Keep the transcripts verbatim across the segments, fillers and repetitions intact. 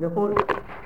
يقول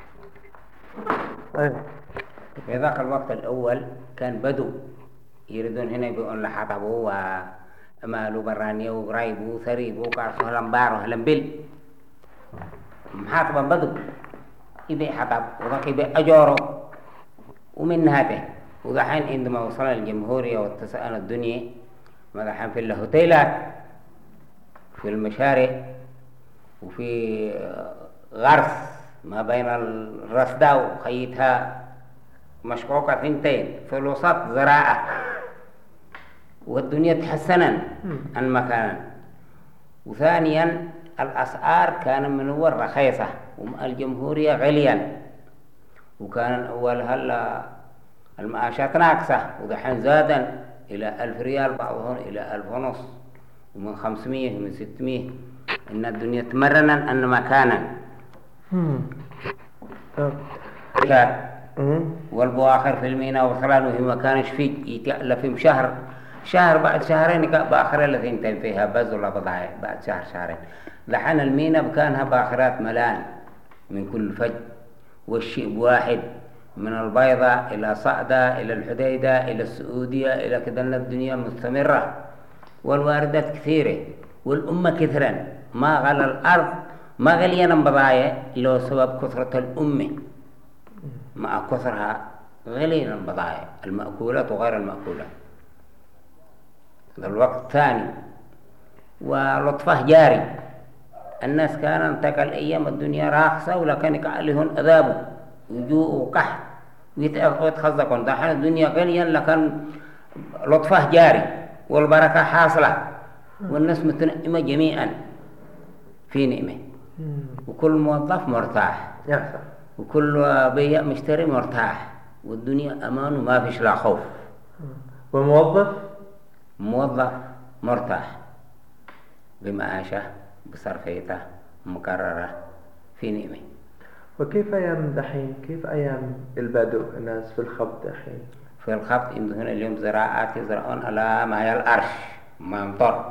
أيه. في ذاك الوقت الأول كان بدو يريدون هنا يبيعون لحطبوا ومالوا برانيا وغرايبوا وثريبوا وكارسوا هلمبار وهلمبل محاطبا بدو يبيع حطب وذاك يبيع أجاره ومن هذا وذحين عندما وصل الجمهورية واتسأل الدنيا مذحين في الهوتيلات في المشارع وفي غرس ما بين الرصدة وخيتها مشقوقة ثنتين في الوسط زراعة والدنيا تحسنا عن مكانا. وثانيا الأسعار كان من أول رخيصة والجمهورية غاليا وكان أول هلا المعاشات ناقصة ودحين زادا إلى ألف ريال بعضهم إلى ألف ونص ومن خمسمية ومن ستمية إن الدنيا تمرنا أن مكانا والبواخر في المينا وصلان وهي ما كانش فيه يتألف شهر شهر بعد شهرين باخر التي انتهي فيها بز ولا بضاعة بعد شهر شهرين. لحن المينا بكانها باخرات ملان من كل فج والشيء واحد من البيضة إلى صعدة إلى الحديدة إلى السعودية إلى كذا الدنيا مستمرة والواردات كثيرة والأمة كثرا ما غلى الأرض ما غلينا بضاعة لو سبب كثرة الأمة مع كثرها غلينا بضاعة المأكولات وغير المأكولات. هذا الوقت الثاني ولطفه جاري الناس كانوا انتقل أيام الدنيا راخصة ولكن يقعلهم أذابوا وجوء وقحط ويتخزقون. دحين الدنيا غاليا لكن لطفه جاري والبركة حاصلة والناس متنعمة جميعا في نعمة وكل موظف مرتاح وكل بيع مشتري مرتاح والدنيا أمان وما فيش لا خوف. والموظف موظف مرتاح بمعاشه بصرفيته مكررة في نعمة. وكيف أيام دحين؟ كيف أيام البدو الناس في الخبط دحين؟ في الخبط عندهم اليوم زراعات يزرعون على ما الأرش ما مطر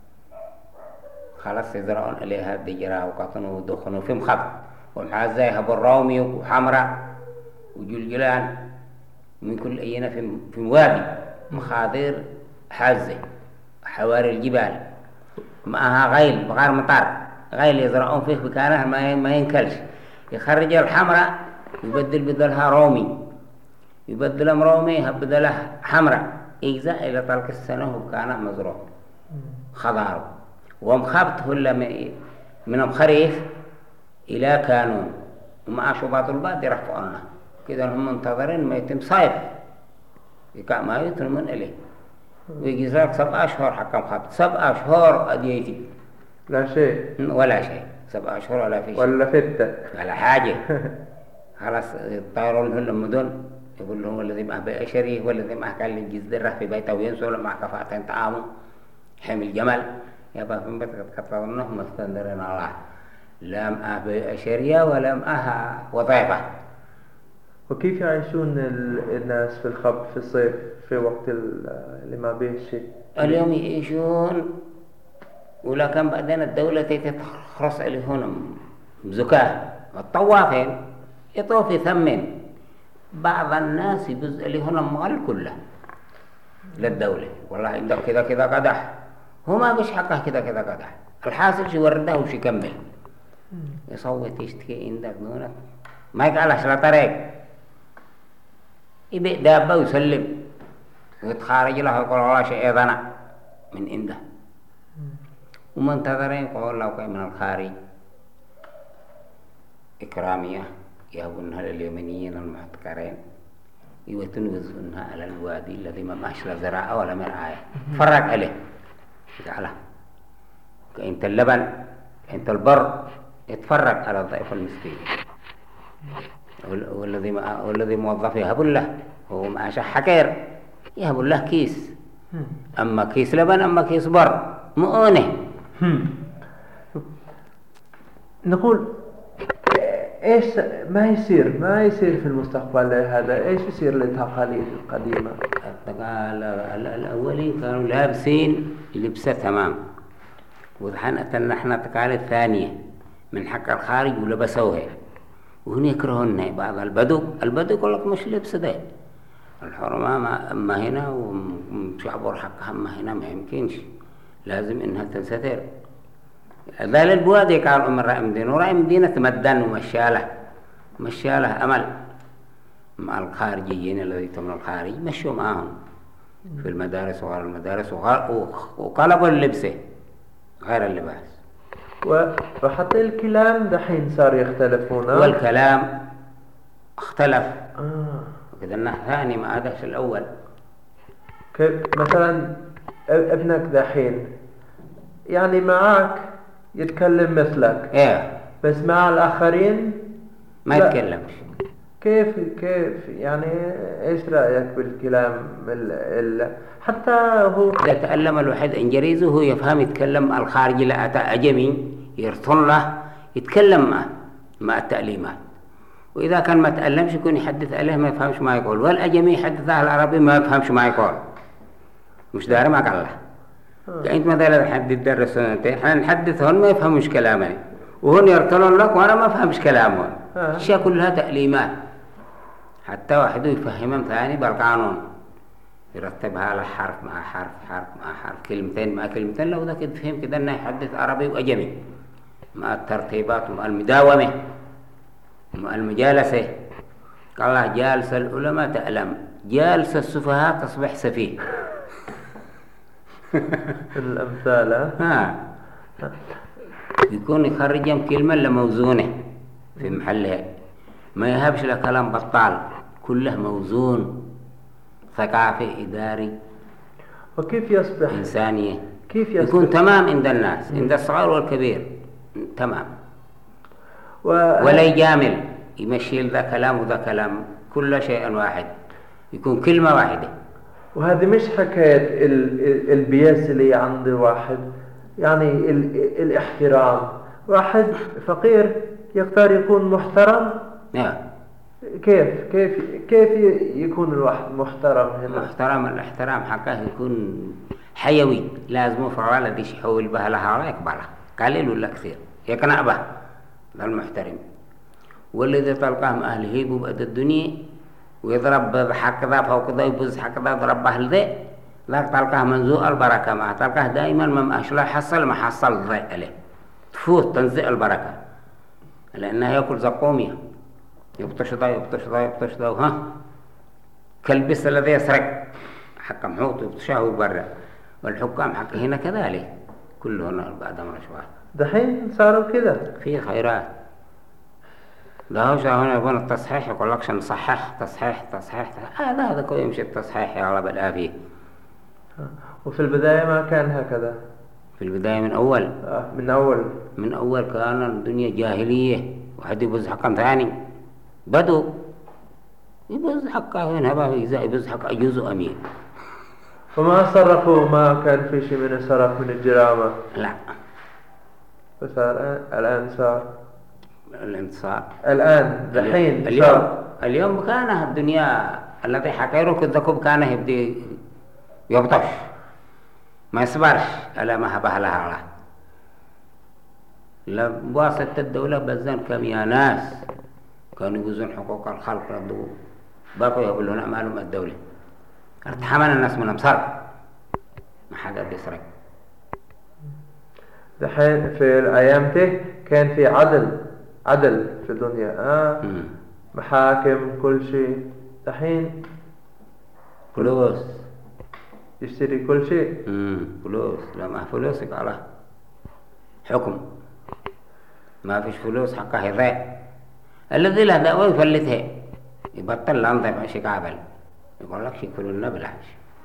خلاص يزرعون عليها دجرة وقطن ودخن في مخبط ومعزيها بالرومي وحمراء وجلجلان من كل أينا في في موادي مخاضر حازة حواري الجبال معها غيل بغير مطر غيل يزرعون فيه بكانها ما ما ينكلش يخرج الحمراء يبدل بدلها رومي يبدلهم رومي يبدلها حمراء إجزاء إلى طلق السنة وكانه مزروع خضار ومخبط هلا من الخريف إلى كانون ومع شباط الباد يرفعونه كذا هم منتظرين ما يتم صيف يكا ما يترمون إليه ويجزاك سبع أشهر حكم خبط سبع أشهر أديتي لا شيء ولا شيء سبع أشهر ولا في شيء ولا فتة ولا حاجة خلاص يطيرون لهم مدن يقول لهم والذي معه بأشري والذي معه كان الجزدرة في بيته وينسوا مع كفاءتين طعامه حمل جمل يبقى في بيت قد قطرناه مستندرين الله لا معه بأشرية ولا معه وظيفة. وكيف يعيشون الناس في الخبط في الصيف في وقت اللي ما بيه شيء؟ اليوم يعيشون ولكن بعدين الدولة تتخرص عليهم زكاة الطوافين يطوف يثمن بعض الناس يبز عليهم المال كله للدولة والله عندك كذا كذا قدح هو ما بيش حقه كذا كذا قدح الحاصل شو ورده وش يكمل يصوت يشتكي عندك دونك ما يقعلش لا طريق يبيع دابة ويسلم ويتخارج له يقول والله شيء أيضا من عنده ومنتظرين يقول لو كان من الخارج إكرامية يهبونها لليمنيين المحتكرين ويتنوزونها على الوادي الذي ما معش لا زراعة ولا مرعاية فرق عليه يجعله كأنت اللبن كأنت البر يتفرق على الضعيف المسكين والذي والذي موظف يهب له هو معاشه حكير يهب له كيس أما كيس لبن أما كيس بر مؤونه. نقول إيش ما يصير ما يصير في المستقبل هذا إيش يصير للتقاليد القديمة؟ التقاليد الأولين كانوا لابسين لبسة تمام وذحين أتنا إحنا تقاليد ثانية من حق الخارج ولبسوها وهن يكرهون بعض البدو البدو يقول لك مش لبس ده الحرمة ما أما هنا وشعبور حقها أما هنا ما يمكنش لازم إنها تنستر ذال البوادي قالوا من رأي مدينة ورأي مدينة تمدن ومشالة مشالة أمل مع الخارجيين الذي من الخارج مشوا معهم في المدارس وغير المدارس وقلبوا اللبسة غير اللباس. وحتى الكلام دحين صار يختلفون والكلام اختلف آه. وكذا انه ثاني ما عادش الاول. مثلا ابنك دحين يعني معك يتكلم مثلك ايه بس مع الاخرين ما يتكلمش. كيف كيف يعني ايش رايك بالكلام ال ال حتى هو اذا تألم الواحد انجليزي وهو يفهم يتكلم الخارجي لا اتى اجمي يرطن له يتكلم معه مع التأليمات. واذا كان ما تألمش يكون يحدث عليه ما يفهمش ما يقول والاجمي يحدث على العربي ما يفهمش ما يقول مش داري ما قال له. انت مثلا حد يدرس احنا نحدث هون ما يفهموش كلامنا وهن يرطلون لك وانا ما افهمش كلامهم. اشياء كلها تأليمات حتى واحد يفهمهم ثاني بالقانون يرتبها على حرف مع حرف حرف مع حرف كلمتين مع كلمتين لو ذاك تفهم كذا انه يحدث عربي واجمي مع الترتيبات ومع المداومه مع المجالسه. قال الله جالس العلماء تألم جالس السفهاء تصبح سفيه. الامثال ها يكون يخرجهم كلمه لموزونه في محلها ما يهبش له كلام بطال كله موزون ثقافي إداري. وكيف يصبح إنسانية كيف يصبح يكون تمام عند الناس عند الصغير والكبير تمام و... ولا يجامل يمشي ذا كلام وذا كلام كل شيء واحد يكون كلمة واحدة. وهذه مش حكاية ال... البياس اللي عند واحد يعني ال... الاحترام واحد فقير يختار يكون محترم. نعم كيف كيف كيف يكون الواحد محترم هنا؟ محترم الاحترام حقه يكون حيوي لازم فعلا الذي يحول به لها ولا يقبلها قليل ولا كثير يقنع به المحترم. والذي تلقاه من أهل هيب وبعد الدنيا ويضرب بحق ذا فوق ذا يبز حق ذا يضرب به ذا لا تلقاه منزوء البركة معه تلقاه دائما ما أشلا حصل ما حصل ذا عليه تفوت تنزع البركة لأنه يأكل زقومية يبطش ذا يبطش ذا يبطش ذا ها كالبس الذي يسرق حق محوط يبطشه ويبرع. والحكام حق هنا كذلك كلهن بعد من أشوار دحين صاروا كذا في خيرات. ده هو هنا يكون التصحيح يقول لك نصحح تصحيح تصحيح هذا هذا كله يمشي التصحيح يا رب الآفية. وفي البداية ما كان هكذا في البداية من أول آه من أول من أول كان الدنيا جاهلية واحد يبز حقا ثاني بدو يبز حقه هنا بقى يبز حق أجوز أمين. وما صرفوا ما كان في شيء من الصرف من الجرامة لا بس الآن الآن صار الانتصار الآن دحين اليوم صار. اليوم كانه الدنيا الذي حكيره كذكب كانه يبدي يبطش ما يصبرش على ما هبه لها الله لبواسطة الدولة بزن كم يا ناس كانوا يجوزون حقوق الخلق ردوا بقوا يقولون أعمالهم الدولة ارتحمن الناس من أمصار ما حدا بيسرق. دحين في الأيام دي كان في عدل عدل في الدنيا آه مم. محاكم كل شيء. دحين فلوس يشتري كل شيء امم فلوس لا ما فلوسك على حكم ما فيش فلوس حقه يضيع. الذي له دعوة يفلتها يبطل لنظف عشي قابل يقول لك شيء كلنا بلاش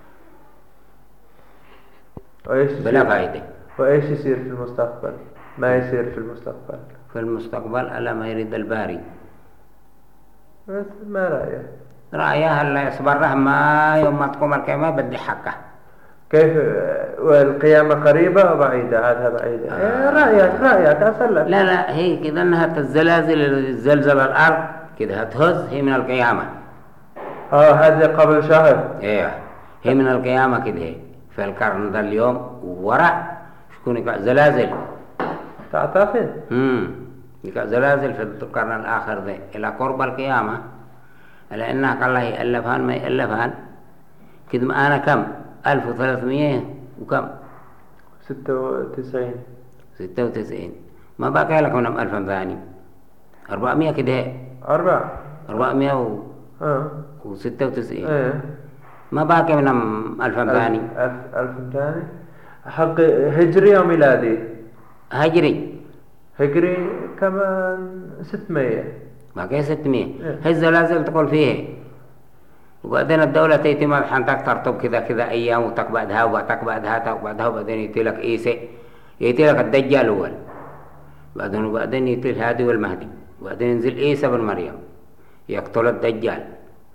بلا فائدة. وإيش يصير في المستقبل؟ ما يصير في المستقبل في المستقبل ألا ما يريد الباري. بس ما رأيك؟ رأيها لا يصبرها ما يوم ما تقوم القيامة بدي حقه. كيف والقيامة قريبة أو بعيدة؟ هذا بعيدة. آه. إيه رأيك رأيك أسألك. لا لا هي كذا أنها الزلازل اللي زلزل الأرض كذا هتهز هي من القيامة. آه هذه قبل شهر. إيه هي من القيامة كذا هي في القرن ذا اليوم وراء شكون زلازل تعتقد؟ امم زلازل في القرن الآخر ذي إلى قرب القيامة، لأنها الله يألفان ما يألفان كده. ما أنا كم ألف وثلاثمية وكم ستة وتسعين ستة وتسعين، ما بقى لك من ألف ثاني أربعمية كده، أربعة أربعمية و... آه. وستة وتسعين إيه. ما بقى من ألف ثاني. ألف ألف ثاني حق هجري أو ميلادي؟ هجري. هجري كمان ستمية، باقي ستمية. هي الزلازل تقول فيه، وبعدين الدولة تيتي ما حنتك ترتب كذا كذا أيام وتقبعدها وتقبعدها وتقبعدها، وبعدين يتي لك إيسى، يتي لك الدجال أول، بعدين وبعدين يتي الهادي والمهدي، وبعدين ينزل عيسى بن مريم يقتل الدجال.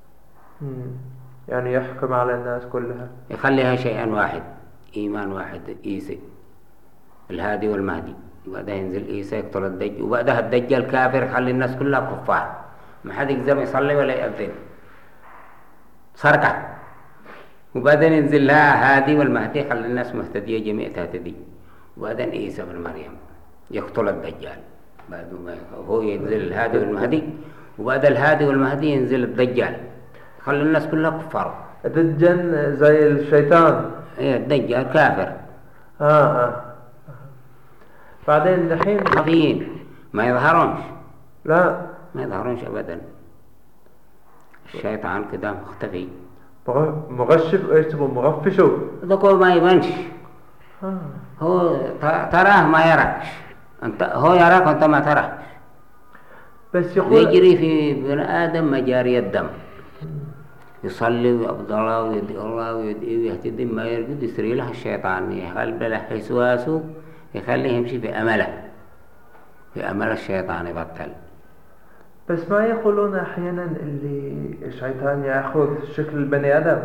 يعني يحكم على الناس كلها، يخليها شيئا واحد، إيمان واحد، عيسى الهادي والمهدي، وبعدها ينزل عيسى يقتل الدجال، وبعدها الدجال كافر يخلي الناس كلها كفار، ما حد يقدر يصلي ولا يأذن، سرقة. وبعدين ينزل لها هادي والمهدي يخلي الناس مهتدية جميع تهتدي، وبعدين عيسى بن مريم يقتل الدجال. بعد ما هو ينزل الهادي والمهدي، وبعد الهادي والمهدي ينزل الدجال يخلي الناس كلها كفار. الدجال زي الشيطان. ايه الدجال كافر. اه اه بعدين الحين خفيين ما يظهرونش، لا ما يظهرونش ابدا. الشيطان كده مختفي، مغشف، ايش تبغى مغفشه؟ ذكر ما يبانش. آه. هو تراه ما يراكش، انت هو يراك وانت ما تراه. بس يقول يجري في بني ادم مجاري الدم، يصلي ويعبد الله ويدعي الله ويدعي ويهتدي، ما يرقد يسري له الشيطان، يخلي له وسواسه، يخليه يمشي في امله، في امل الشيطان يبطل. بس ما يقولون احيانا اللي الشيطان ياخذ شكل البني ادم؟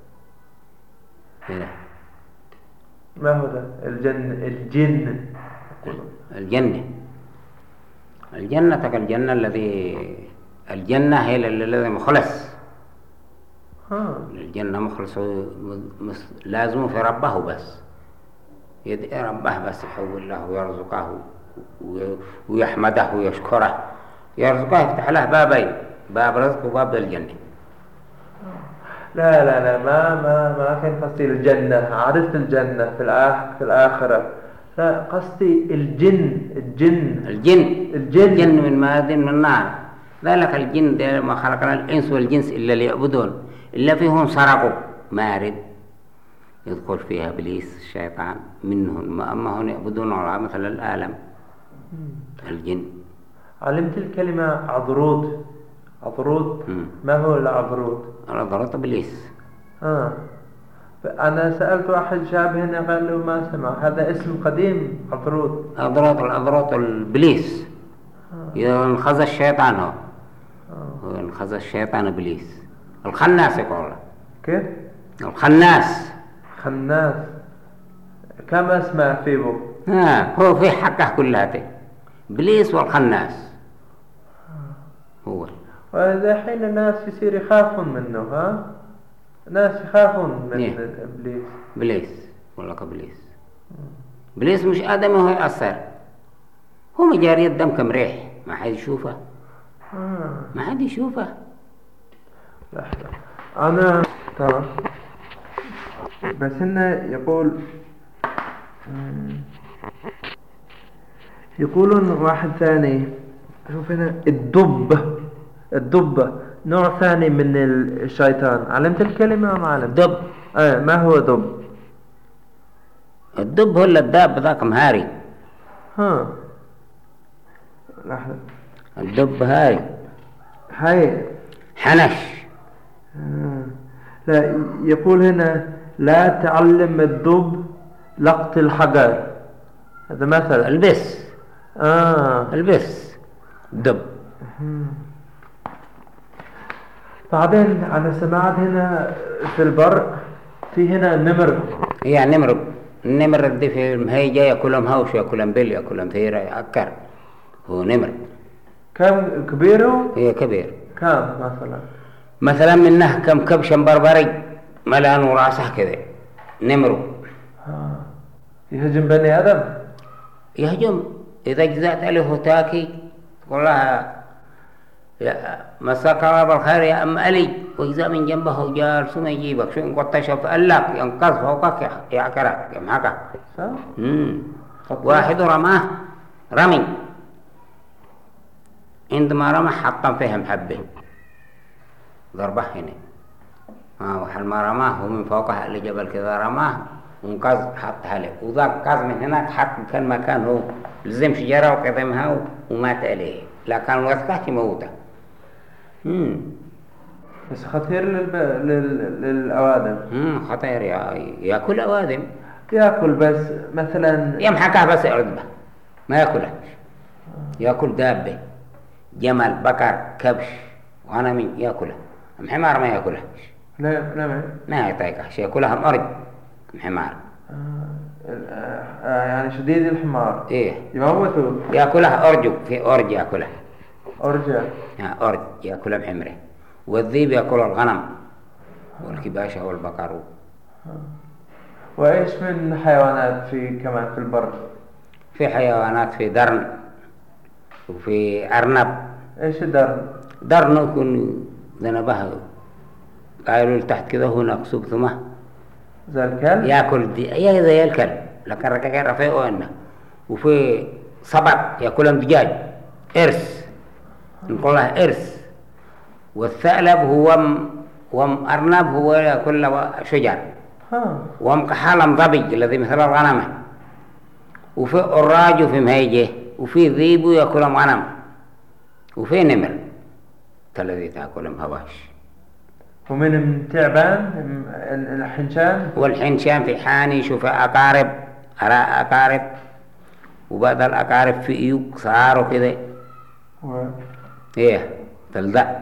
إيه؟ ما هو ده الجن الجن يقولون. الجنة الجنة تك الجنة الذي الجنة هي الذي مخلص. ها الجنة مخلص لازم في ربه، بس يدعي ربه بس يحول له ويرزقه ويحمده ويشكره، يرزقه يفتح له بابين، باب رزق وباب الجنة. لا لا لا ما ما ما كان قصدي الجنة، عرفت الجنة في الآخر في الآخرة، لا قصدي الجن الجن الجن الجن, الجن من مادن من نار. ذلك الجن ده ما خلقنا الإنس والجنس إلا ليعبدون، إلا فيهم سرقوا مارد يدخل فيها إبليس الشيطان منهم، أما هم يعبدون الله مثل العالم. الجن. علمت الكلمة عضروت. عضروت ما هو العضروت؟ العضروت إبليس. آه أنا سألت واحد شاب هنا قال له ما سمع، هذا اسم قديم عضروت. عضروت العضروت الإبليس. آه. ينخذ الشيطان هو. آه. ينخذ الشيطان إبليس. الخناس يقول. كيف؟ الخناس. خناس. كم اسمه فيه؟ ها هو في حقه كلها تي. إبليس والخناس. آه. هو. وإذا حين الناس يصير يخافون منه، ها؟ ناس يخافون من إيه؟ إبليس. إبليس والله كإبليس. إبليس مش آدم وهو يأثر، هو مجاري الدم كم ريح، ما حد يشوفه. آه. ما حد يشوفه. لحظة أنا ترى بس إنه يقول يقولون واحد ثاني، شوف هنا الدب. الدب نوع ثاني من الشيطان. علمت الكلمة ما علمت؟ دب. ايه ما هو دب؟ الدب هو الداب ذاك مهاري. ها لحظة الدب هاري هاي حنش. آه. لا يقول هنا لا تعلم الدب لقط الحجر، هذا مثلا البس. آه البس دب. بعدين أنا سمعت هنا في البر في هنا نمر. يعني نمر النمر دي في هي جاي ياكلهم هوش ياكلهم بيل ياكلهم ثيرة يأكر، هو نمر. كم كبيره؟ هي كبير. كم مثلا؟ مثلا منه كم كبش بربري ملان وراسه كذا نمر. آه. يهجم بني آدم؟ يهجم إذا جزأت له تاكي تقول لها يا مساك الله بالخير يا أم علي، وإذا من جنبه جالس ما يجيبك شو إن قد تشوف ألاك ينقذ فوقك يا كرك يا معك. واحد رماه رمي، عندما رمى حطم فيها محبة ضربه هنا، آه وحال ما رماه هو من فوقها على جبل كذا رماه وانقذ حطها له، وذاك قاز من هناك حط كان مكان هو لزم شجرة وقدمها ومات عليه، لكن وثقه موته. امم بس خطير للب... لل... للأوادم. امم خطير يا ياكل أوادم، ياكل بس مثلا يمحكها بس عرضه ما ياكلها، ياكل دابة جمل بقر كبش غنم ياكلها، حمار ما ياكلها. لا لا ما ما يعطيك شيء، ياكلها مرج حمار. آه آه يعني شديد الحمار ايه يموتوا. ياكلها أرجو، في أرج ياكلها أرجع يعني أرج ياكلها بحمره، والذيب ياكل الغنم والكباشة والبقر. وإيش من حيوانات في كمان في البر؟ في حيوانات في درن وفي أرنب. إيش الدرن؟ درن يكون ذنبها قالوا تحت كذا هو نقصوب ثم زي الكلب؟ ياكل دي يا زي الكلب لكن ركاكا رفيقه إنه. وفي صبط ياكلهم دجاج إرس نقولها إرس. والثعلب هو م... وم أرنب هو ياكل شجر. وم كحالم ضبي الذي مثل الغنم. وفي أراج وفي مهيجه وفي ذيب ياكلهم غنم وفي نمر الذي تاكلهم هواش. ومن تعبان الحنشان؟ والحنشان في حاني شوف أقارب أراء أقارب وبعد الأقارب في إيوك صاروا كده و... إيه تلدأ.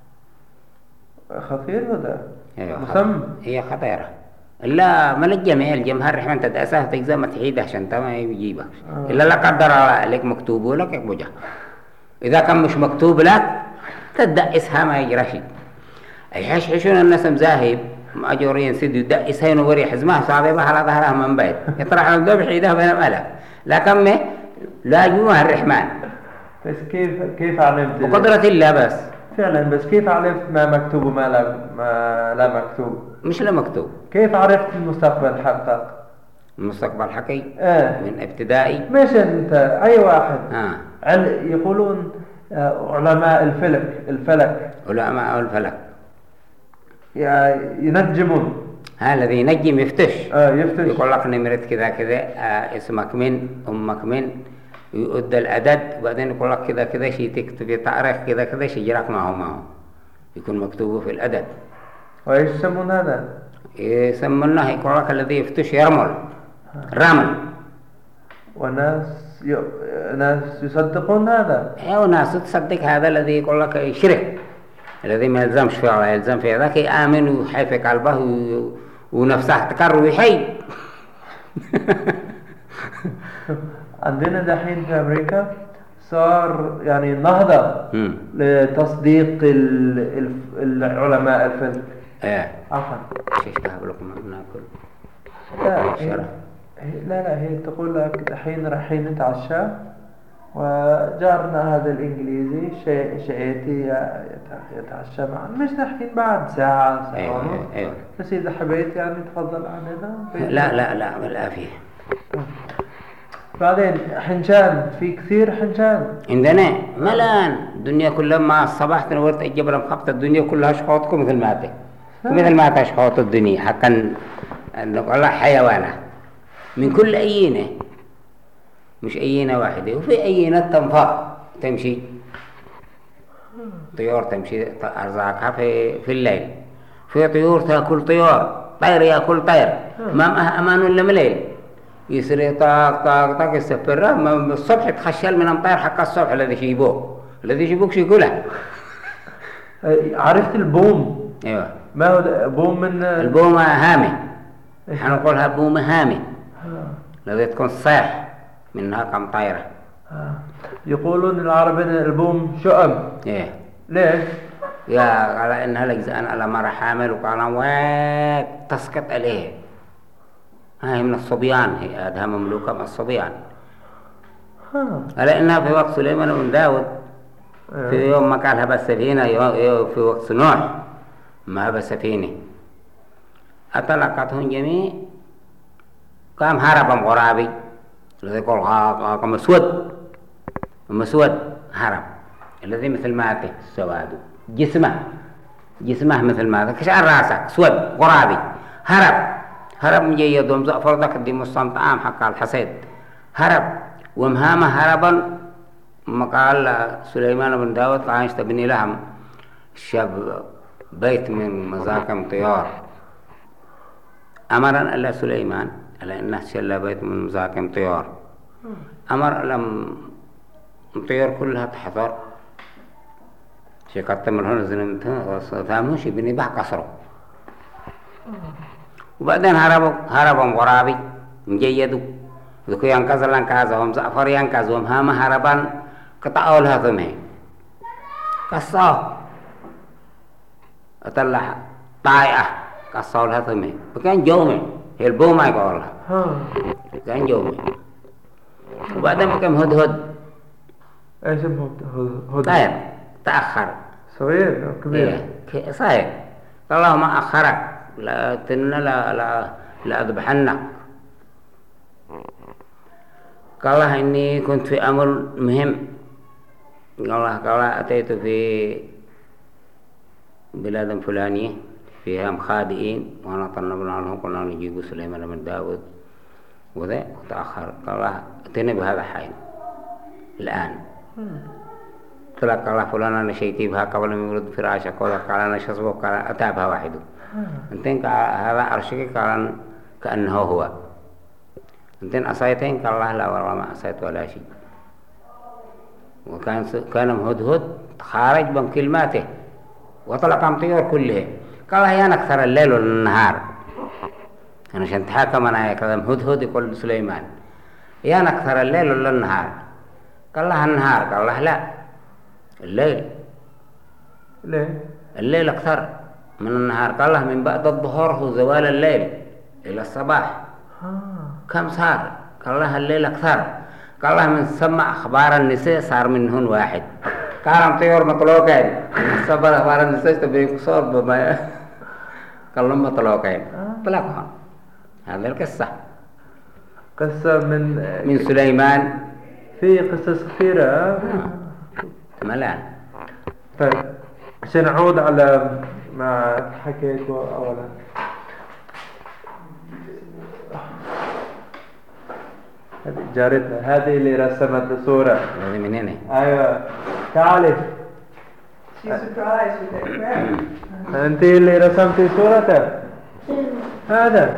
خطير هذا. إيه مسمى. هي خطيرة. لا من الجميع الجمهور رحمن تدأسه تجزم تحيده عشان تما يجيبك. آه. إلا لا قدر لك مكتوب لك يكبجه. إذا كان مش مكتوب لك تدأسها ما يجرى شيء. يحش حشون الناس مزاهب مأجورين سيد يدأسها ينوري حزمها صعبة على ظهرها من بيت يطرح على الدوب حيدها بين ملك. لكن ما لا جوها الرحمن. بس كيف كيف علمت؟ بقدرة الله بس. فعلا بس كيف عرفت ما مكتوب وما لا ما لا مكتوب؟ مش لا مكتوب. كيف عرفت المستقبل حقك؟ المستقبل حقي؟ آه. من ابتدائي. مش انت اي واحد. آه. يقولون علماء الفلك الفلك. علماء الفلك. ينجمون. ها الذي ينجم يفتش. آه يفتش. يقول لك نمرت كذا كذا آه اسمك من أمك من يؤدى العدد وبعدين يقول لك كذا كذا شيء تكتب في تاريخ كذا كذا شيء يجرك معه معه يكون مكتوب في العدد. وإيش يسمون هذا؟ يسمونه يقول لك الذي يفتش يرمل رمل. وناس ي... ناس يصدقون هذا. ايه وناس تصدق هذا الذي يقول لك يشرك الذي ما يلزمش فيه ولا يلزم فيه ذاك يآمن ويحي في قلبه و... ونفسه تكر ويحي. عندنا دحين في أمريكا صار يعني نهضة لتصديق ال... ال... العلماء الفلك. ايه عفوا شيش قبلكم ناكل لا هي... لا لا هي تقول لك دحين رايحين نتعشى وجارنا هذا الإنجليزي شيء شيئتي يتعشى معنا مش دحين بعد ساعة ساعة أيوة أيوة أيوة. بس إذا حبيت يعني تفضل عننا. لا لا لا بالعافية. بعدين حنشان في كثير حنشان عندنا ملان الدنيا كلها ما الصباح تنورت الجبل مخبط الدنيا كلها شخوطكم مثل ما تك مثل ما تشخوط الدنيا حقا نقول حيوانات من كل أيينة مش أيينة واحدة وفي أيينة تنفق تمشي طيور تمشي أرزاقها في في الليل في طيور تأكل طيور طير يأكل طير ما أمان ولا مليل يسري طاق طاق طاق يستفرها الصبح تخشل من أمطار حق الصبح الذي يجيبوه الذي يجيبوك شو يقوله. عرفت البوم؟ ايوه ما هو بوم من البومة هامة احنا نقولها بومة هامة الذي تكون صيح منها كم طايرة. يقولون العرب ان البوم شؤم. ايه ليش؟ يا على انها لجزء على مرة حامل وقال ويك تسقط عليه هاي من الصبيان هي هذا مملوكة من الصبيان. على انها في وقت سليمان بن داود في يوم ما قال هبى السفينة في وقت نوح ما هبى السفينة أطلقتهم جميع قام هرب غرابي الذي يقول قام مسود مسود هرب الذي مثل ماته السواد جسمه جسمه مثل ماته كشعر راسه سود غرابي هرب هرب مجيد ومزعفر ذاك الدم الصمتعام حق الحسد هرب ومهامه هربا ما قال سليمان بن داود قال تبني لهم شاب بيت من مزاكم طيار أمر ألا سليمان ألا إنه شل بيت من مزاكم طيار أمر لم الطيور كلها تحضر شيء قد تمر هنا زنمتها وثامه شيء بني بح قصره وبعدين هربوا هربوا غرابي مجيدوا ذكو ينقذ لنقاذهم زعفر ينقذهم هاما هربان قطعوا لها ثمه قصاه أطلع طائعة قصوا لها ثمه وكان جومي هي البومة يقول لها كان جومي وبعدين بكم هدهد ايش اسمه هدهد؟ طيب تأخر صغير أو كبير؟ إيه صحيح الله ما أخرك لا تن لا لا لا أذبحنك قال الله إني كنت في أمر مهم قال الله قال أتيت في بلاد فلانية فيها مخادئين وأنا طلبنا عنهم قلنا نجيب سليمان بن داود وذا تأخر قال الله أتينا بهذا حين الآن طلق الله فلان أنا شيتي بها قبل ما يورد فراشك وذا قال أنا شصبه قال أتابها واحد انتين هذا عرشك قال كأنه هو انتين أصيتين قال الله لا والله ما أصيت ولا شيء وكان كان مهدهد خارج من كلماته وطلق عن طيور كلها قال الله يا أكثر الليل والنهار أنا عشان تحاكم أنا كذا مهدهد يقول لسليمان يا أكثر الليل ولا النهار قال الله النهار قال الله لا الليل ليه؟ الليل أكثر من النهار قال الله من بعد الظهر هو زوال الليل إلى الصباح آه. كم صار قال الله الليل أكثر قال الله من سمع أخبار النساء صار منهن واحد قال طيور مطلوقين سمع أخبار النساء تبين قصور بما قال لهم مطلوقين طلقهم هذه القصة قصة من من سليمان في قصص كثيرة ملان طيب عشان نعود على ما حكيته أولا هذه جارتنا هذه اللي رسمت الصورة هذه من هنا أيوة تعالي أنت اللي رسمتي صورته هذا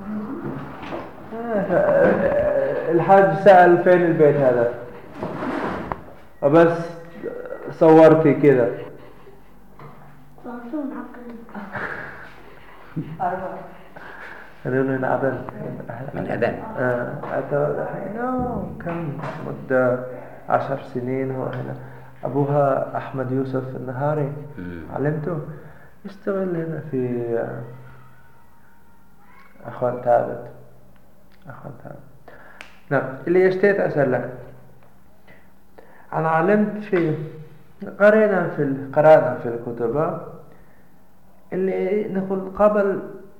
الحاج سأل فين البيت هذا بس صورتي كذا قالوا من عدن من عدن آه أتى هنا كم مدة عشر سنين هو هنا أبوها أحمد يوسف النهاري علمته يشتغل هنا في أخوان ثابت أخوان ثابت نعم اللي اشتيت أسألك أنا علمت في قرأنا في قرأنا في الكتب اللي نقول قبل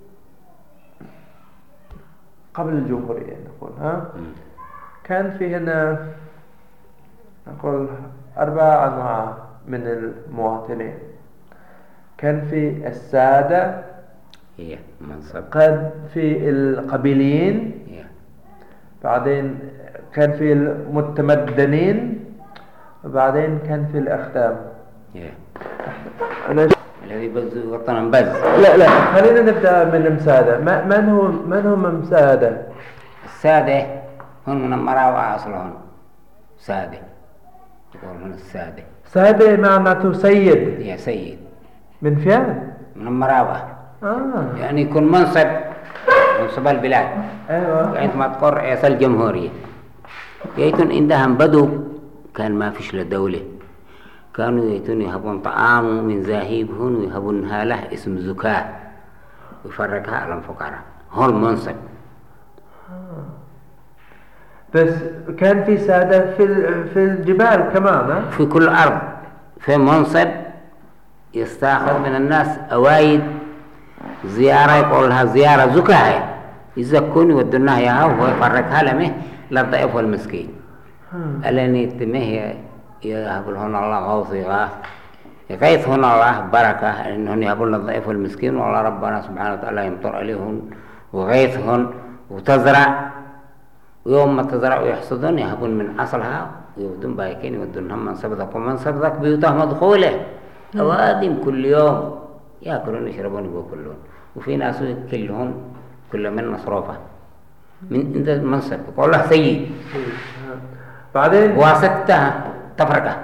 قبل الجمهورية نقول ها كان في هنا نقول أربع أنواع من المواطنين كان في السادة هي منصب قد في القبيليين هي. بعدين كان في المتمدنين وبعدين كان في الأخدام هي. أنا الذي بز وطنا بز لا لا خلينا نبدأ من المسادة من هو من هم مسادة السادة هم من المراوعة أصلهم سادة يقول من السادة سادة معناته سيد يا سيد من فين من المراوعة آه. يعني يكون منصب منصب البلاد أيوة يعني ما تقر رئيس الجمهورية يكون عندهم بدو كان ما فيش لدولة كانوا يتون يهبون طعام من زاهيبهن ويهبونها له اسم زكاة ويفرقها على الفقراء هو المنصب آه. بس كان في سادة في في الجبال كمان ها؟ في كل أرض في منصب يستأخذ من الناس أوايد زيارة، يقول لها زيارة زكاة يزكون يودونها إياها وهو يفرقها لمه للضعيف والمسكين. ألني تمه يهب لهن الله غوث يغاث يغيث هنا الله بركة إنهم يهبون للضعيف والمسكين، والله ربنا سبحانه وتعالى يمطر عليهم وغيثهن وتزرع، ويوم ما تزرع ويحصدون يهبون من أصلها ويودون بايكين يودونهم من صبتك ومن صبتك بيوتهم مدخوله أوادم كل يوم يأكلون يشربون ويأكلون، وفي ناس كلهم كل من مصروفة من عند المنصب يقول له سيد بعدين واسطتها تفرقة.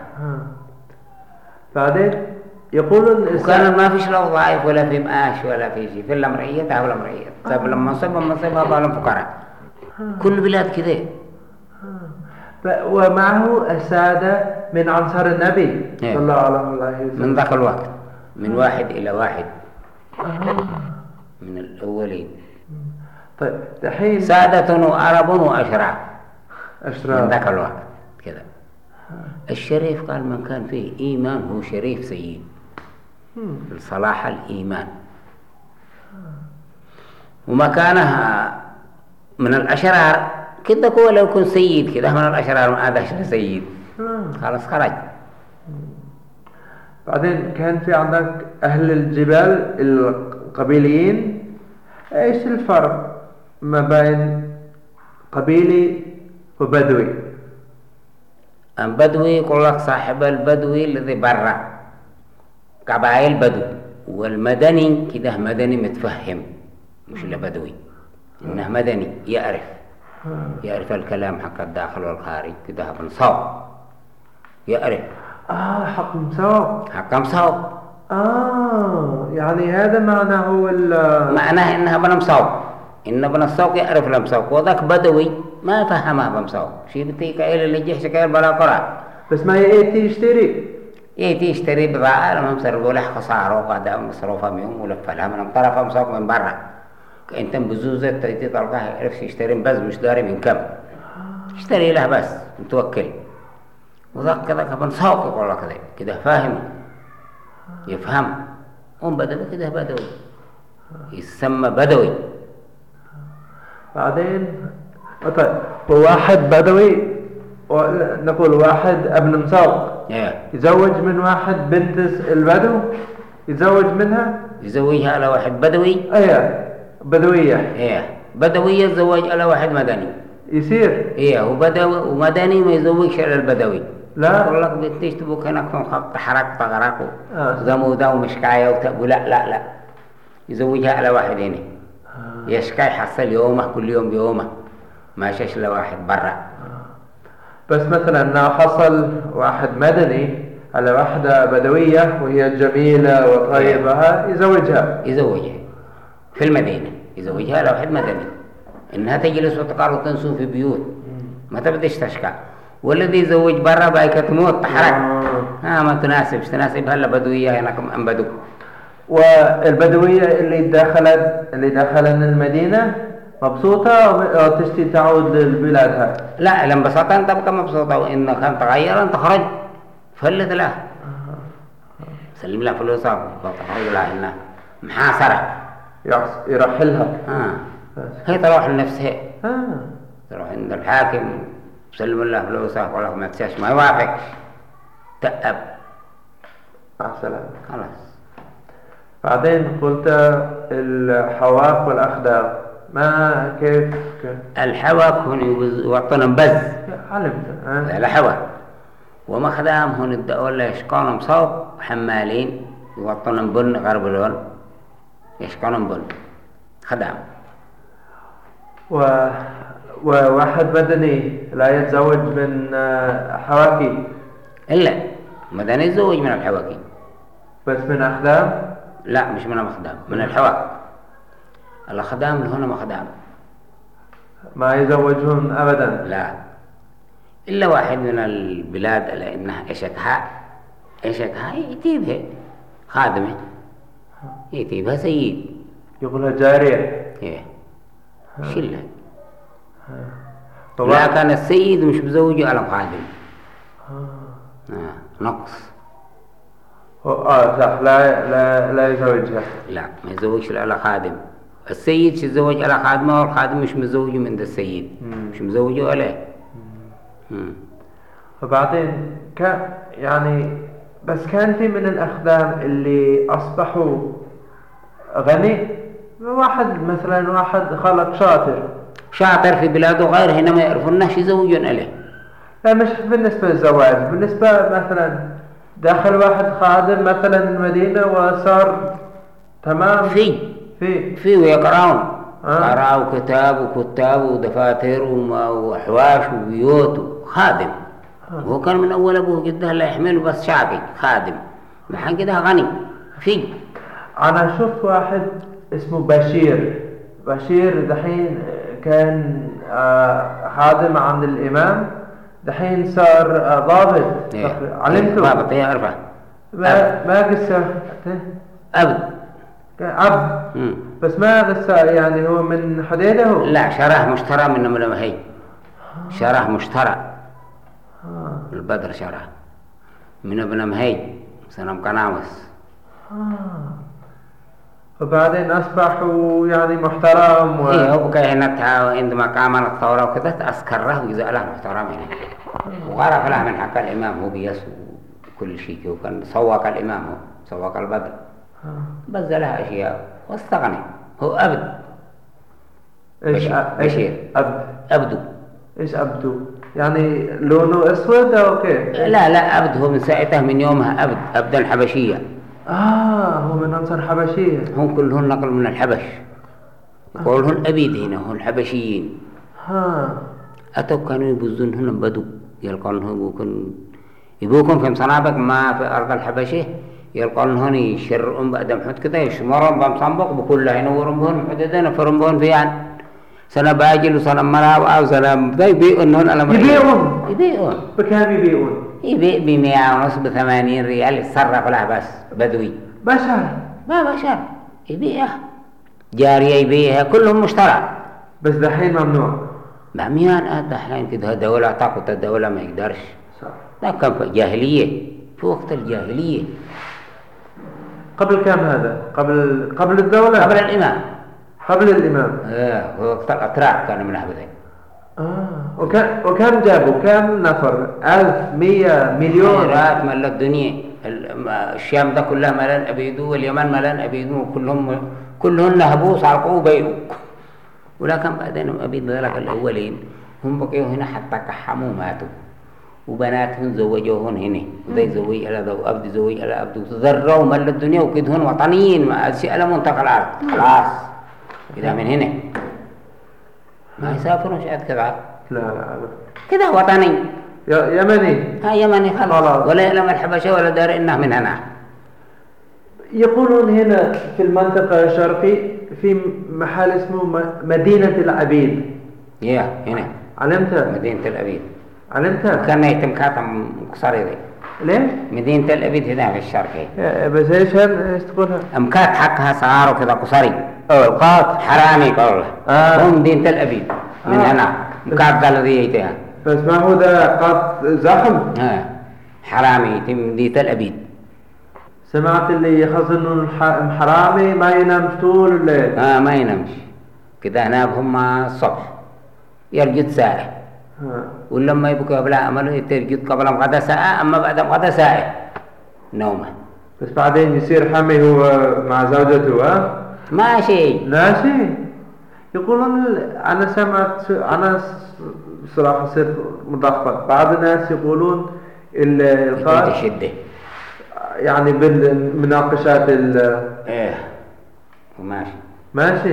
بعدين يقولون وكان ما فيش له ضعيف ولا في معاش ولا في شيء، في الأمرية تهب الأمرية تهب لما منصب منصبها بالهم فقراء. كل بلاد كذا. ومعه السادة من أنصار النبي صلى الله عليه وسلم من ذاك الوقت من واحد إلى واحد من الأولين. طيب دحين سادة وعرب وأشراف أشراف من ذاك الوقت كذا. الشريف قال من كان فيه إيمان هو شريف سيد، الصلاح الإيمان، ومكانها من الأشرار كده كو لو يكون سيد كده من الأشرار ما هذا سيد خلاص خرج. بعدين كان في عندك أهل الجبال القبيليين، إيش الفرق ما بين قبيلي وبدوي؟ البدوي يقول لك صاحب البدوي الذي برا قبائل بدو، والمدني كده مدني متفهم مش البدوي، إنه مدني يعرف يعرف الكلام حق الداخل والخارج كده بنصاب يعرف. آه حق مصاب حق مصاب آه يعني هذا معناه ال معناه إنها بنمصاب، إن بنصاب يعرف المصاب، وذاك بدوي ما فهمها بمصاب شيء بتيك إلى اللي جيش كير بلا قرع بس ما يأتي يشتري يأتي يشتري بضاعة لما مصرفوا له خسارة وقعد مصروفها من ولفلها من طرف مصاب من برا. أنت بزوزة تأتي تلقاه يعرف يشتري بس مش داري من كم اشتري له بس متوكل، وذاك كذا كمان ساق يقول لك كذا كده فاهم يفهم هم بدوي كده بدوي يسمى بدوي. بعدين طيب وواحد بدوي نقول واحد ابن مساق yeah. يزوج من واحد بنت البدو يتزوج منها يزوجها على واحد بدوي ايه بدوية ايه بدوية يتزوج على واحد مدني يصير ايه وبدوي ومدني ما يزوجش على البدوي. لا يقول لك بنتيش تبوك هناك خط حرق تغرقوا آه. زمودا ومشكاية وتأبو لا لا لا يزوجها على واحد هنا آه. يشكاي حصل يومه كل يوم بيومه ما شاش لواحد برا آه. بس مثلا لو حصل واحد مدني على واحدة بدوية وهي جميلة وطيبة آه. يزوجها يزوجها في المدينة يزوجها على واحد مدني إنها تجلس وتقار وتنسو في بيوت ما تبدش تشكى، والذي يزوج برا بايك تموت تحرق آه. ها ما تناسبش تناسب هلا بدوية هناك أم بدو. والبدوية اللي دخلت اللي دخلن المدينة مبسوطة أو تشتي تعود لبلادها؟ لا لما بساطة أنت بقى مبسوطة وإن كان تغير أنت خرج فلت له سلم له فلوسها وتخرج لها إنها محاصرة يرحلها آه. هي تروح لنفسها آه. تروح عند الحاكم سلم الله فلوسه والله ما تساش ما يوافق تأب مع السلامة خلاص. بعدين قلت الحواك والأخدار ما كيف, كيف؟ الحواك هون يوطن بز علمت أه؟ الحواك ومخدام هون الدولة يشكون مصاب حمالين يوطن بن غرب لون يشكون بن خدام. و وواحد مدني لا يتزوج من حواكي إلا مدني يتزوج من الحواكي بس من أخدام؟ لا مش من الأخدام من الحواك. الأخدام اللي هنا مخدام ما يزوجهم أبدا لا إلا واحد من البلاد لأنها إشتها إشتها يتيبها خادمة يتيبها سيد يقولها جارية إيه شلة لا كان السيد مش بزوجه على خادم آه. نقص هو- اه صح، لا لا لا يزوجها. لا ما يزوجش على خادم. السيد يتزوج على خادمه والخادم مش مزوجه من ده السيد، مم. مش مزوجه عليه. مم. وبعدين كان يعني بس كان في من الأخدام اللي أصبحوا غني، واحد مثلا واحد خلق شاطر. شاطر في بلاده غير هنا ما يعرفوناش يزوجون عليه. لا مش بالنسبة للزواج، بالنسبة مثلا دخل واحد خادم مثلا المدينة وصار تمام في في في ويقرأون آه. قرأوا كتاب وكتاب ودفاتر وما- وحواش وبيوت خادم. آه. هو كان من أول أبوه جده لا يحمله بس شاقي خادم، محن كده غني. في أنا شفت واحد اسمه بشير. بشير دحين كان آه، خادم عند الإمام، دحين صار آه، ضابط. إيه. علمته ضابط إيه أعرفه. ما ما قصة أبد. عبد، مم. بس ما قصة يعني هو من حديده هو. لا شراه مشترى من من هي شراه مشترى آه. البدر شراه من ابن مهي سنم قناوس. آه. وبعدين أصبحوا يعني محترم و... إيه هو بكى هنا عندما قامت الثورة وكذا أسكره وجزاء له محترم هنا وغرف له من حق الإمام هو بيس وكل شيء وكان سواق الإمام هو سواق البدر. آه. بذل لها أشياء واستغني. هو أبد. إيش بشير, أ- إيش بشير. أبد؟ أبدو. إيش أبدو؟ يعني لونه أسود أو كيف؟ لا لا أبد هو من ساعته من يومها أبد أبدا الحبشية. آه هو من أنصار حبشية. هم كلهم نقل من الحبش يقولون أبيد هنا هم الحبشيين. ها. أتوا كانوا يبزون هنا بدو يلقون يبوكن يبوكن في مصنابك ما في أرض الحبشة يلقون هون يشرون بعد محد كذا يشمرون بمصنبق بكل ينورون بهم محددين فرمون فيان سنة باجل وسنة مراو أو سنة ذا يبيعون هون على يبيعون يبيعون بكام يبيعون؟ يبيع بمئة ونص بثمانين ريال يتصرف له بس بدوي بشر. ما بشر يبيعه جارية يبيعها كلهم مشترى. بس دحين ممنوع. بعميان أد أحيان كده الدولة طاقة الدولة ما يقدرش. صح. لا كان في جاهلية في وقت الجاهلية قبل كم هذا؟ قبل قبل الدولة؟ قبل الإمام. قبل الإمام. آه في وقت الأتراك كانوا من هذين. آه وكم وكم جابوا؟ كم نفر؟ ألف، مية، مليون؟ خيرات مال الدنيا. الشام ده كلها ملان أبيدو واليمن ملان أبيدو كلهم كلهن هبوس على القوة ولكن بعدين أبيد ذلك الأولين هم بقيوا هنا حتى كحموا ماتوا وبناتهم زوجوهن هنا وذا يزوج على ذا وأبد يزوج على أبد وتذروا مال الدنيا وكدهن وطنيين ما أشياء منطقة الأرض خلاص كده من هنا ما يسافرون شيء كذا. لا لا كده وطني يمني. ها يمني خلاص ولا يعلم الحبشة ولا دار إنه من هنا. يقولون هنا في المنطقة الشرقية في محل اسمه مدينة العبيد. يا هنا علمتها؟ مدينة الأبيد علمتها؟ كان يتم كاتم قصري ذي ليه؟ مدينة الأبيد هنا في الشرقي. بس ايش ايش تقولها؟ أمكات حقها صار كذا قصري. اه القات حرامي قالوا آه. هو مدينة الأبيد من آه. هنا أمكات ذا الذي يتها. بس ما هو ذا قات زحم؟ آه. حرامي يتم مدينة الأبيد. سمعت اللي يخزنوا حرامي ما ينام طول الليل. آه ما ينامش كده هنا هم الصبح يرجد ساعة. آه. ولما يبقى قبل عمله يترجد قبل غدا ساعة أما بعد غدا ساعة نومه. بس بعدين يصير حمي هو مع زوجته ها؟ ماشي ناسي. يقولون أنا سمعت أنا صراحة صرت مضخبط بعض الناس يقولون القات شدة يعني بالمناقشات ال ايه وماشي ماشي.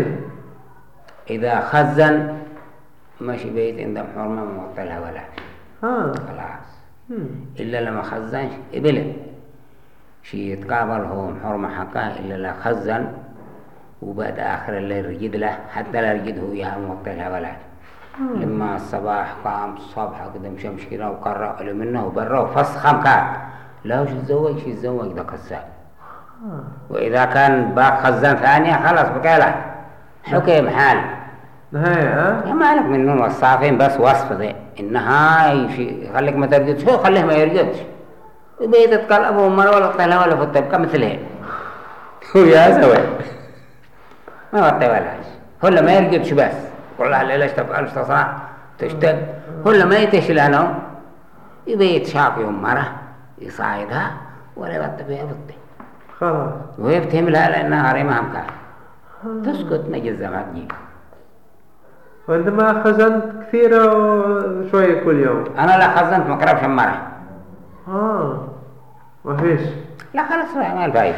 إذا خزن ماشي بيت عندهم حرمة من وقت الهولا ها. خلاص. مم. إلا لما خزنش إبله شي يتقابل هو حرمة حقه إلا لا خزن وبعد آخر الليل رجد له حتى لا رجد هو يا وقت الهولا. لما الصباح قام الصبح كده مشى مشكلة وقرأ له منه وبرا وفسخ كان لا شو يتزوج شو يتزوج ذاك الساعة. وإذا كان باق خزان ثانية خلاص بقى له حكم حال. هاي ها؟ يا مالك من نون والصافين بس وصف ذي إنها يخليك ما ترجدش هو خليه ما يرجدش وبيت تقلب مرة ولا طلع ولا فتب كمثله هو يا زوج ما وطي ولا شيء هلا ما يرقد شو بس والله الليلة اشتغل اشتصاع تشتغل هلا ما يتشلانه يبيت شاف يوم مرة يصعدها ولا يبطي بيها بطي خلاص وهي بتهملها لأنها هريمة هم كان تسكت نجز ما تجيب وانت ما خزنت كثيرة شوية كل يوم؟ أنا لا خزنت مقرب شمرة اه ما فيش لا خلاص ما الفايدة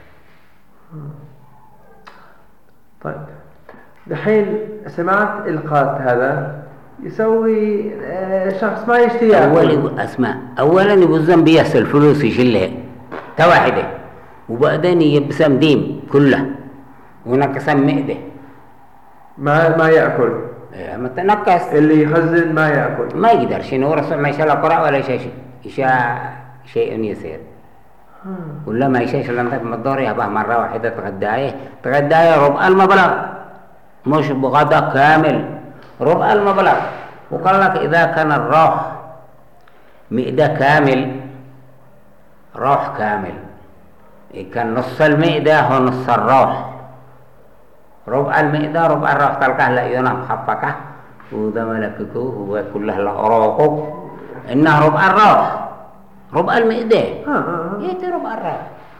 طيب دحين سمعت القاط هذا يسوي شخص ما يشتي ياكل أول أسمع أولا يبو الذنب يسأل فلوس يشيلها تواحدة وبعدين يبسم ديم كله ونقسم مئده ما ما ياكل ما تنقص اللي يخزن ما ياكل ما يقدر شنو رسول ما يشاء قراء ولا شيء يشاء شيء يسير ولا ما يشاء لما تفهم الدور يهبه مرة واحدة تغدايه تغدايه ربع المبلغ مش بغدا كامل ربع المبلغ وقال لك إذا كان الروح مئدة كامل روح كامل إذا كان نص المئدة هو نص الروح ربع المئدة ربع الروح تلقاه لأيونا محفكة وذا ملككه هو كله لأراقه إنه ربع الروح ربع المئدة يأتي ربع الروح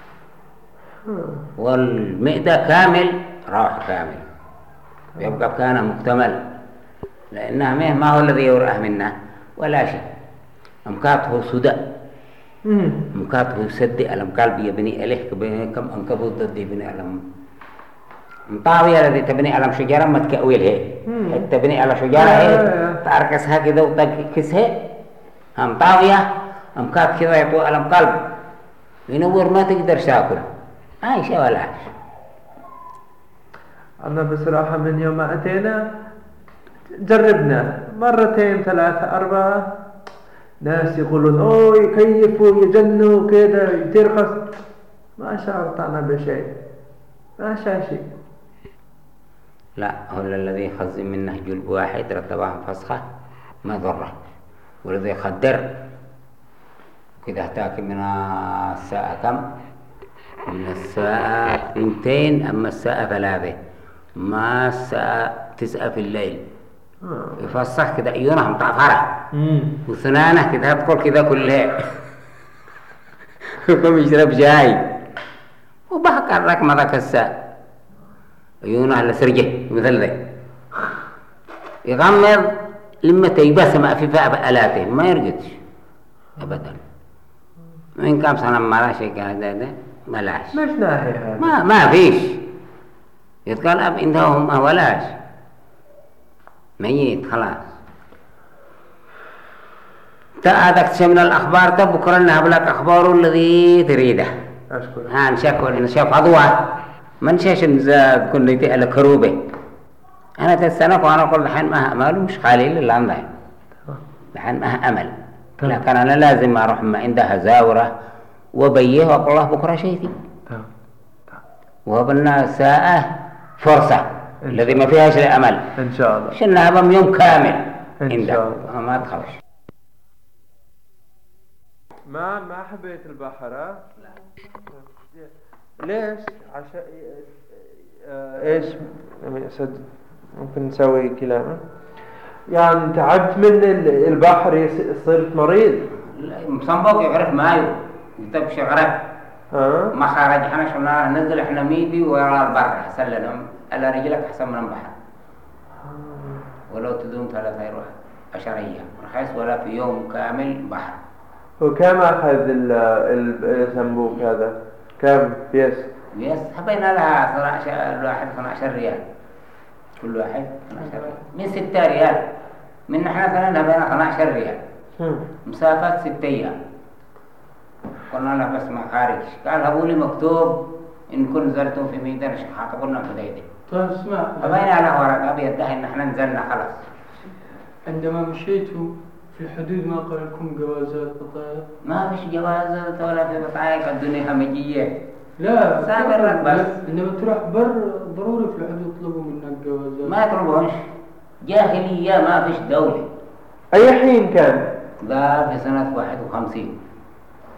والمئدة كامل روح كامل يبقى كان مكتمل لأنه ما هو الذي يوراه منا ولا شيء أمكاته سدى أمكاته يسدي ألم قلبي يبني إليه كم أنكبوت ضد يبني ألم مطاوية الذي تبني على شجرة ما تكأويل هي تبني على شجرة هي تركسها كذا وتكسها مطاوية أمكات كذا يطوى ألم قلب ينور ما تقدر تاكل عايشة ولا عايش أنا بصراحة من يوم ما أتينا جربنا مرتين ثلاثة أربعة ناس يقولون أوه يكيفوا يجنوا كذا يترخص ما شعرت أنا بشيء ما شاء شيء لا هو الذي يخزن منه جلب واحد رتبها فسخة ما ضره والذي يخدر كذا تاكل من الساعة كم من الساعة اثنتين أما الساعة ثلاثة ما الساعة تسعة في الليل يفسخ كذا عيونها مطعفرة وسنانه كذا تدخل كذا كلها وكم يشرب شاي وبحكر لك ما ذاك الساعة عيونها لسرجة مثل ذي يغمض لما تيبسم في فاء آلاته ما يرقدش أبدا من كم سنة ما لا شيء كذا ما لاش مش ناحية ما ما فيش يتقال أب عندهم ما ولاش ميت خلاص تأذكت من الأخبار تبكر لنا بلك أخبار الذي تريده أشكر ها نشكر نشاف عضوة ما نشاش نزاد كل يتي على كروبه أنا تستنف وأنا أقول لحين ما أمل مش خالي إلا عندي لحين ما أمل لكن أنا لازم أروح ما عندها زاورة وبيه وأقول الله بكرة شيء وبنا ساعة فرصة الذي ما فيهاش لأمل إن شاء الله شنها بم يوم كامل إن شاء الله ما تخافش ما ما حبيت البحر ها؟ ليش؟ عشان ايش أسد ممكن نسوي كلام يعني تعبت من البحر صرت مريض مصنبوك يعرف مايو يتبش يعرف ها ما خرج احنا شلنا نزل احنا ميدي ورا البر سلنا على رجلك احسن من البحر ولو تدوم ثلاثة يروح عشر ايام رخيص ولا في يوم كامل بحر. وكم اخذ الصنبوك هذا كم بيس؟ بيس حبينا لها صراحة الواحد اثنا عشر ريال كل واحد اثنا عشر ريال من ستة ريال من نحن كنا بينا اثنا عشر ريال مسافة ستة ايام قلنا له بس ما خارج قال هبوا لي مكتوب إن كن نزلتم في ميدان شحاط قلنا فديدي طيب اسمع فبين على ورقة بيده إن احنا نزلنا خلاص. عندما مشيتوا في الحدود ما قال لكم جوازات بطايق؟ ما فيش جوازات ولا في بطايق الدنيا همجية لا سامر بس عندما تروح بر ضروري في الحدود يطلبوا منك جوازات ما يطلبونش جاهلية ما فيش دولة. أي حين كان؟ قال في سنة واحد وخمسين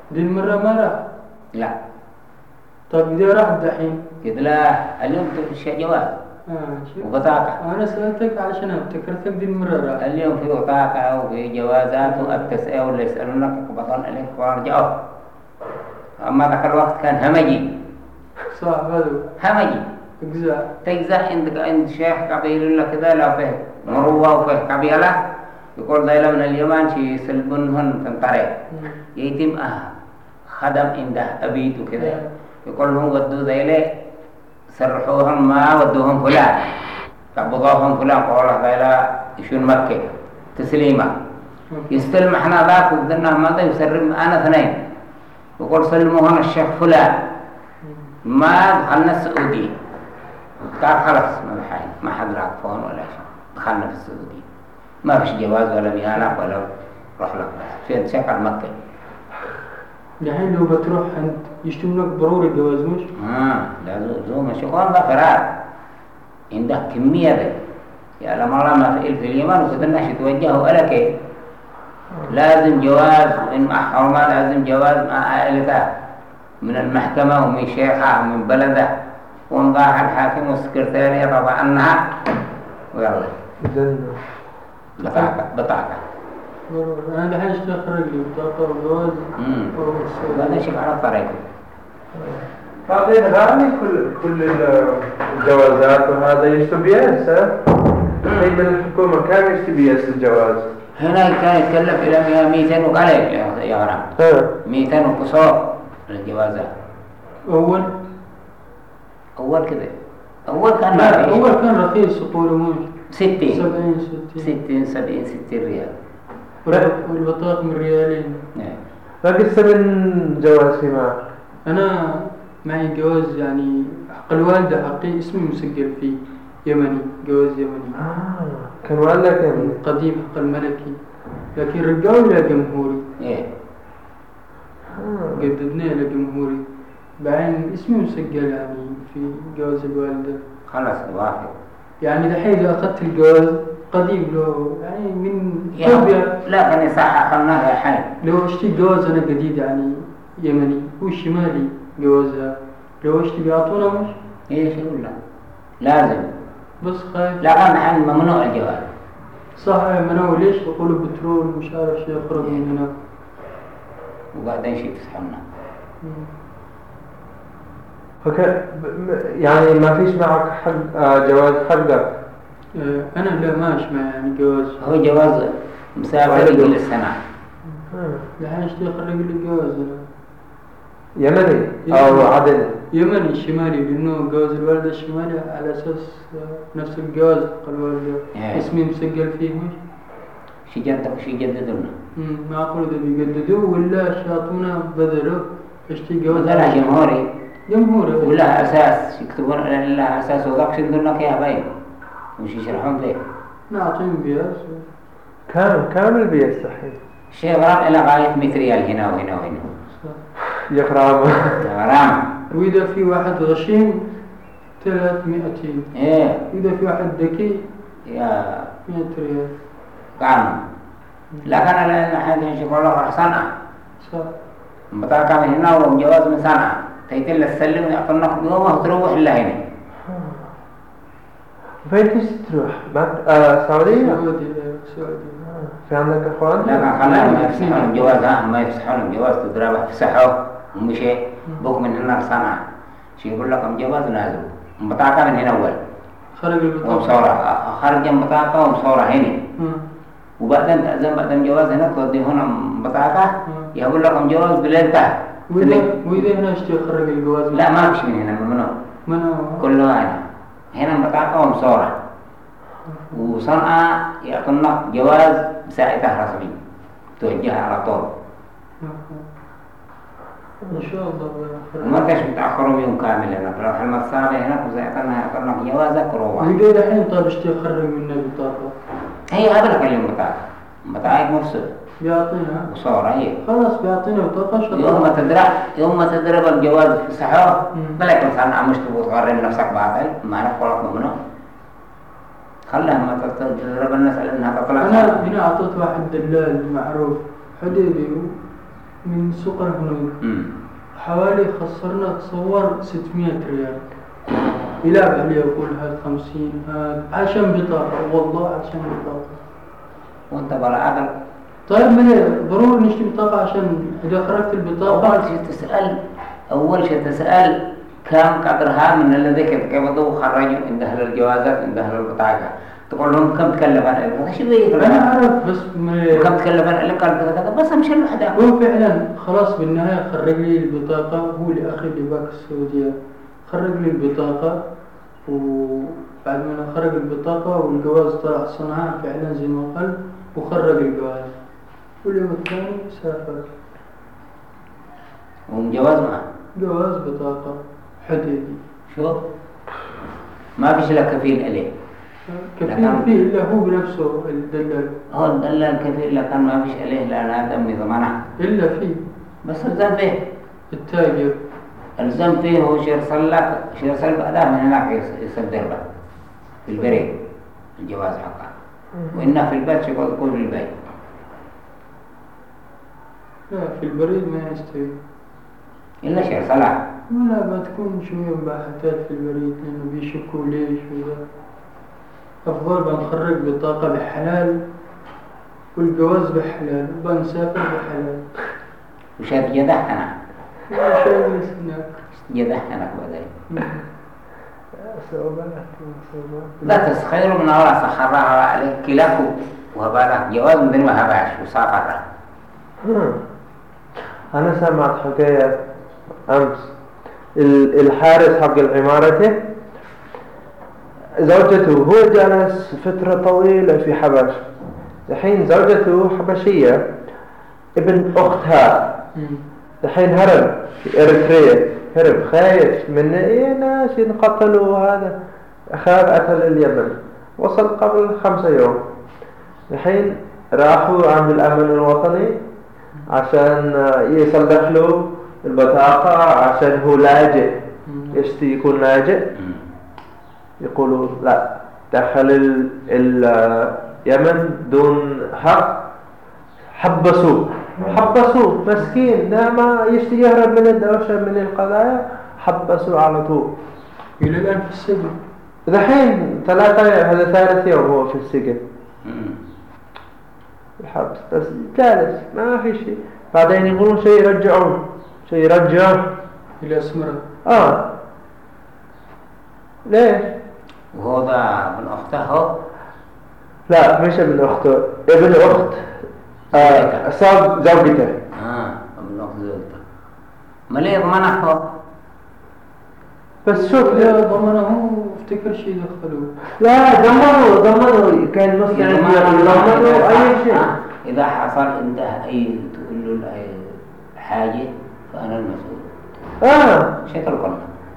دي المرة ما راح. لا. طيب إذا راح دحين كده لا، اليوم تمشي جواز آه شوف. وبطاقة. أنا سألتك علشان افتكرتك دي المرة راح. اليوم في بطاقة وفي جوازات وأبتسأل ولا يسألونك بطن عليك وارجعوا. أما ذاك الوقت كان همجي. صح هذا. همجي. أجزاء. تجزاء عندك عند شيخ قبيل لك كذا لا فيه مروة وفيه قبيلة يقول ذيلا من اليمن شي يسلبونهن تنطرق يتم أه خدم عنده أبيت وكذا يقول لهم ودوا ذيلا سرحوهم ما ودوهم فلان قبضوهم فلان قولوا ذيلا يشون مكة تسليمة يستلم احنا ذاك وقلنا ماذا يسلم أنا اثنين يقول سلموهم الشيخ فلان ما دخلنا السعودية قال خلاص ما بحاجة ما حد راك فون ولا شيء دخلنا في السعودية ما فيش جواز ولا بيانات ولا روح لك في شكل مكة. دحين لو بتروح عند يشتم لك ضروري جواز مش؟ آه لا زوم شكون ذا فراد عنده كمية ذي يا لما الله ما في في اليمن وكتناش يتوجهوا إلى كيف لازم جواز من محرمات لازم جواز مع عائلته من المحكمة ومن شيخها ومن بلده ونضاح الحاكم والسكرتارية طبعا عنها ويلا بطاقة بطاقة أنا دحين اشتغل خرج لي بطاقة وجواز هذا شيء على الطريق. هذا غالي كل كل الجوازات وهذا يشتبه هسه أي من الحكومة كم يشتبه هسه الجواز؟ هنا كان يتكلف إلى مئتين وقليل يا غرام مئتين وقصور الجوازات. أول أول كذا أول كان لا أول كان رخيص يقولوا موش ستين سبعين ستين ستين سبعين ستين ريال والبطاقة من ريالين. باقي من جواز في معك؟ أنا معي جواز يعني حق الوالدة حقي اسمي مسجل فيه يمني جواز يمني. آه كان والدك يمني؟ قديم حق الملكي لكن رجعوا إلى جمهوري. إيه. آه. جددناه إلى جمهوري بعدين اسمي مسجل يعني في جواز الوالدة. خلاص وافق. يعني دحين إذا أخذت الجواز قديم له يعني من صوبيا لا كان يصحح خلناها حين لو اشتي جواز أنا جديد يعني يمني هو شمالي جوازها لو اشتي بيعطونا مش؟ إيه شو لا لازم بس خايف لا كان حين ممنوع الجواز صح ممنوع ليش يقولوا بترول مش عارف شيء يخرج من هنا وبعدين شيء تسحبنا. اوكي يعني ما فيش معك حق جواز حقك؟ انا لا ماش مع يعني جواز هو جواز مسافر يجي للسنة. لحين اشتي اخرج لي جواز انا يمني او عدن يمني شمالي لانه جواز الوالدة الشمالي على اساس نفس الجواز حق الوالدة اسمي مسجل فيه مش؟ شي جدك شي جددونا ما أقول إذا بيجددوه ولا شاطونا بدله اشتي جواز لا جمهوري جمهوري ولا أساس يكتبون لها أساس وذاك شندونك يا باين وش يشرحون ذيك نعطيهم بياس كام كامل بياس صحيح شيء غرام إلى غاية مئة ريال هنا وهنا وهنا يا غرام غرام وإذا في واحد غشيم ثلاثمائتين إيه إذا في واحد ذكي يا مئة ريال قام لكن أنا حين نشوف الله راح صنعة صح بطاقة من هنا وجواز من صنعة تيتل السلم يعطونك بيومه وتروح إلا هنا. فين تيجي تروح؟ بعد آه السعودية؟ السعودية السعودية. في عندك أخوان؟ لا كان خلاهم ما يفسحون الجواز ها ما يفسحون الجواز تضربه فسحوه ومشي بوك من هنا صنعة شي يقول لكم جواز نازل بطاقة من هنا أول. خرج البطاقة. ومصورة خرج البطاقة ومصورة هنا. وبعدين تأذن بعدين جواز هنا تودي هنا بطاقة يقول لكم جواز بليلته. وإذا وإذا هنا اشتي خرج الجواز. لا ما مش من هنا ممنوع. ممنوع. كله هنا. هنا بطاقة ومصورة. وصنعة يعطونك جواز بساعته رسمي. توجهها على طول. إن شاء الله. وما كاش متأخروا يوم كامل هنا. تروح المصاري هناك وزيتنا يعطونك جوازك وروح. وإذا الحين طيب اشتي خرج منه بطاقة. هي هذا لك اليوم بطاقة. بطاقة مفسد. بيعطينا. وصورة هي. خلاص بيعطينا بطاقة شغل. يوم ما تدرى يوم ما تدرى الجواز في الصحة بلا يكون صنع مش تبغى تغرر نفسك باطل ما نقولك ممنوع. خلها ما تضرب الناس على انها تطلع. انا هنا اعطيت واحد دلال معروف حديبي من سوق الهنود أمم. حوالي خسرنا تصور ستمائة ريال. يلعب عليه يقول هاد خمسين هاد عشان بطاقة، والله عشان بطاقة. وانت بلا عقل. طيب من ضروري نشتري بطاقة عشان إذا خرجت البطاقة. أول شيء تسأل أول شيء تسأل كم قدرها من الذي كتقبضوا خرجوا عند أهل الجوازات عند أهل البطاقة، تقول لهم كم تكلف عن هذا شو بيه؟ أنا أعرف بس من كم تكلف عن قال كذا كذا بس أمشي لوحدها. هو فعلا خلاص بالنهاية خرج لي البطاقة، هو لأخي اللي باك السعودية خرج لي البطاقة، وبعد ما خرج البطاقة والجواز طلع صنعاء فعلا زي ما قال وخرج الجواز، واليوم الثاني سافر. ومجواز معه؟ جواز بطاقة حديدي. شو؟ ما فيش له كفيل عليه. كفيل فيه إلا هو بنفسه الدلال. هو الدلال كفيل لكن ما فيش عليه لأن هذا من ضمانه. إلا فيه. بس الزم فيه. التاجر. الزم فيه هو شير صلى شير صلى بعدها من هناك يصدر له في البريد الجواز حقه. وإنه في البيت شو يقول في البيت. لا في البريد ما يستوي. إلا شير صلاة. ولا بتكون شوية مباحثات في البريد لأنه بيشكوا ليش وذا. أفضل بنخرج بطاقة بحلال والجواز بحلال وبنسافر بحلال. وش هذا يدحنا؟ ما شيء هناك. يدحنا بعدين. لا تسخيروا من الله سخرها عليك كلاكو وهبالك جواز من دون ما هباش وسافر. أنا سمعت حكاية أمس، الحارس حق العمارة زوجته هو جالس فترة طويلة في حبش، الحين زوجته حبشية ابن أختها الحين هرب في إريتريا، هرب خايف من إيه ناس ينقتلوا وهذا، خاب أتى لليمن، وصل قبل خمسة يوم. الحين راحوا عند الأمن الوطني عشان يصلح له البطاقة عشان هو لاجئ، يشتي يكون لاجئ. يقولوا لا دخل اليمن دون حق، حبسوه حبسوه مسكين، لا ما يشتي يهرب من الدوشة من القضايا، حبسوه على طول إلى الآن في السجن. الحين ثلاثة هذا ثالث يوم هو في السجن الحبس، بس جالس ما في شيء. بعدين يقولون شيء يرجعون شيء يرجعون إلى أسمرة. آه ليش؟ وهو ذا ابن أخته؟ لا مش ابن أخته، ابن أخت آه صاب زوجته. آه ابن أخت زوجته. ما ليه ضمنه؟ بس شوف لا ضمنه افتكر شيء دخلوه. لا ضمنه ضمنه كان مستعد يضمنه أي شيء. إذا حصل أنت أي تقول له أي حاجة فأنا المسؤول. آه شيء تركنا.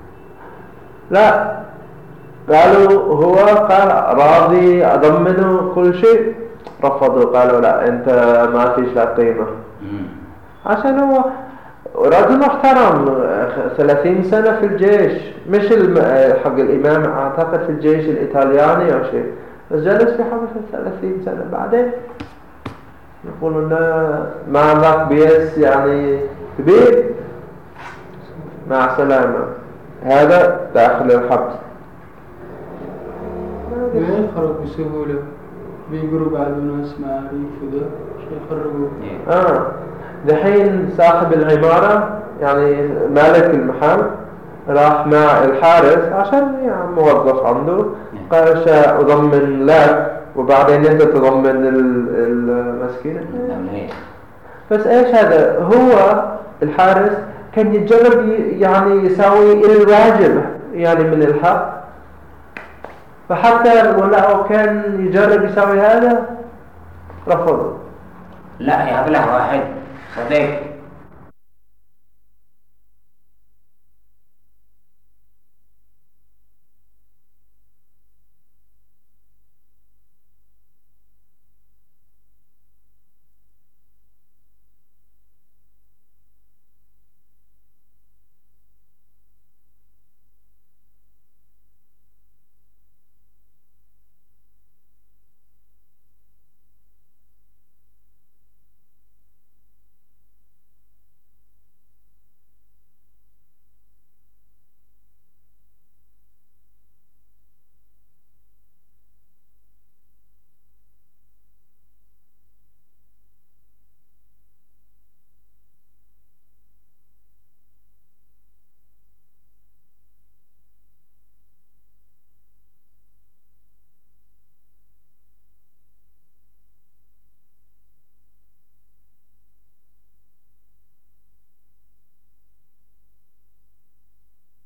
لا قالوا هو قال راضي أضمنه كل شيء، رفضوا قالوا لا أنت ما فيش لا قيمة. عشان هو رجل محترم ثلاثين سنة في الجيش، مش حق الإمام أعتقد في الجيش الإيطالياني أو شيء، بس جلس في حبس ثلاثين سنة. بعدين يقولون ما عندك بيس يعني كبير، مع السلامة، هذا داخل الحبس. ما يخرج بسهولة، بيقروا بعد ناس معاريف وذا شيء يخرجوا. آه دحين صاحب العمارة يعني مالك المحل راح مع الحارس عشان يعني موظف عنده، قال شاء أضمن لك وبعدين أنت تضمن المسكين. بس إيش هذا، هو الحارس كان يجرب يعني يسوي الواجب يعني من الحق، فحتى ولا كان يجرب يسوي هذا رفض. لا يا له واحد صديق